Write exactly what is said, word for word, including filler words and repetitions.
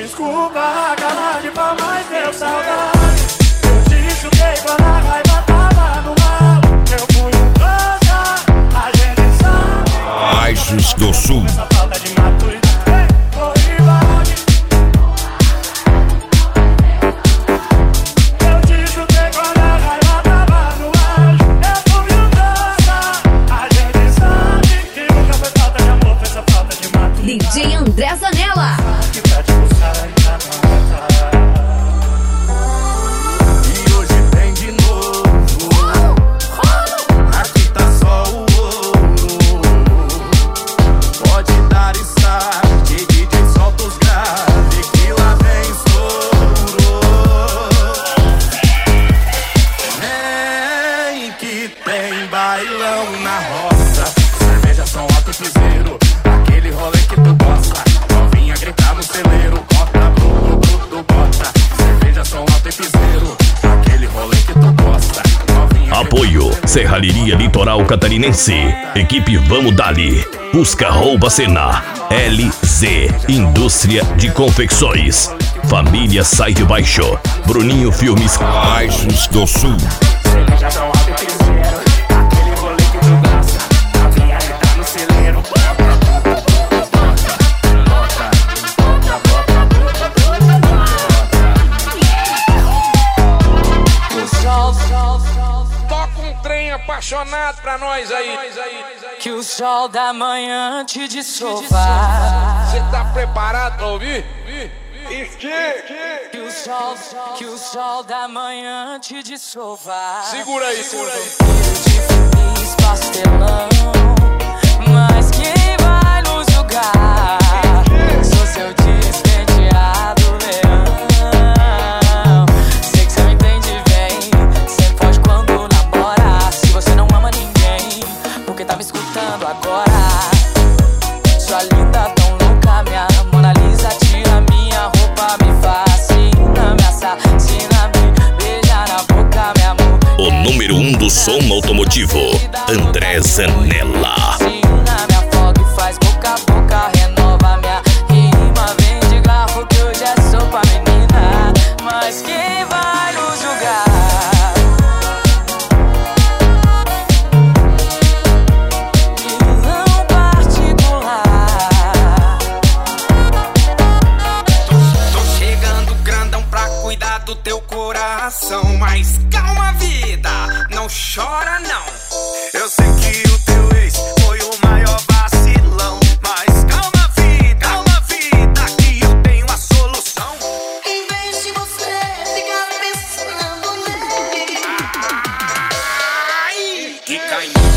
desculpa, cara de pau, mas deu saudade. Eu te chutei quando a raiva tava no ar. Eu fui um trouxa, a gente sabe. Baixos do Sul. Essa falta de maturidade foi rivalidade. Eu te chutei quando a raiva tava no ar. Eu fui um trouxa, a gente sabe que nunca foi falta de amor, foi essa falta de maturidade. D J André Zanella. E hoje tem de novo. Aqui tá só o ouro. Pode dar start, D J solta os graves, que lá vem estouro. Vem que tem bailão na roça, cerveja, som alto e piseiro, aquele rolê que tu gosta. Novinha gritar no celeiro, bota, bruto, bruto, bota. Cerveja, som alto e piseiro, aquele rolê que tu gosta. Novinha Apoio Serralheria Litoral Catarinense. Equipe Vamos Dali. Busca Rouba Cena. L Z Indústria de Confecções. Família Sai de Baixo. Bruninho Filmes. Baixos do Sul. cerveja, som alto e piseiro, aquele rolê que tu gosta. Novinha gritar no celeiro, bota, bruto, bota. Toca um trem apaixonado pra nós aí. Que o sol da manhã te dessovar. Cê tá preparado pra ouvir? Que o sol, que o sol da manhã te dessovar. Segura aí, segura aí. Eu te fiz pastelão, mas quem vai nos julgar? Sou seu despenteado leão. Sei que cê me entende bem, cê foge quando namora. Se você não ama ninguém, porque tá me escutando agora? Sua linda tão louca, minha Mona Lisa, tira minha roupa, me fascina, me assassina, me beija na boca, meu amor. O número um do som automotivo, André Zanella. Me afoga e faz boca a boca, renova minha rima. Vem de garfo que hoje é sopa, menina. Mas quem vai nos julgar? Vilão particular. Tô chegando grandão pra cuidar do teu coração. Mas calma, vida, não chora não. Eu sei que o teu ex foi o maior vacilão. Mas calma, vida, calma, vida, que eu tenho a solução. Em vez de você ficar pensando nele, Ai, que cai.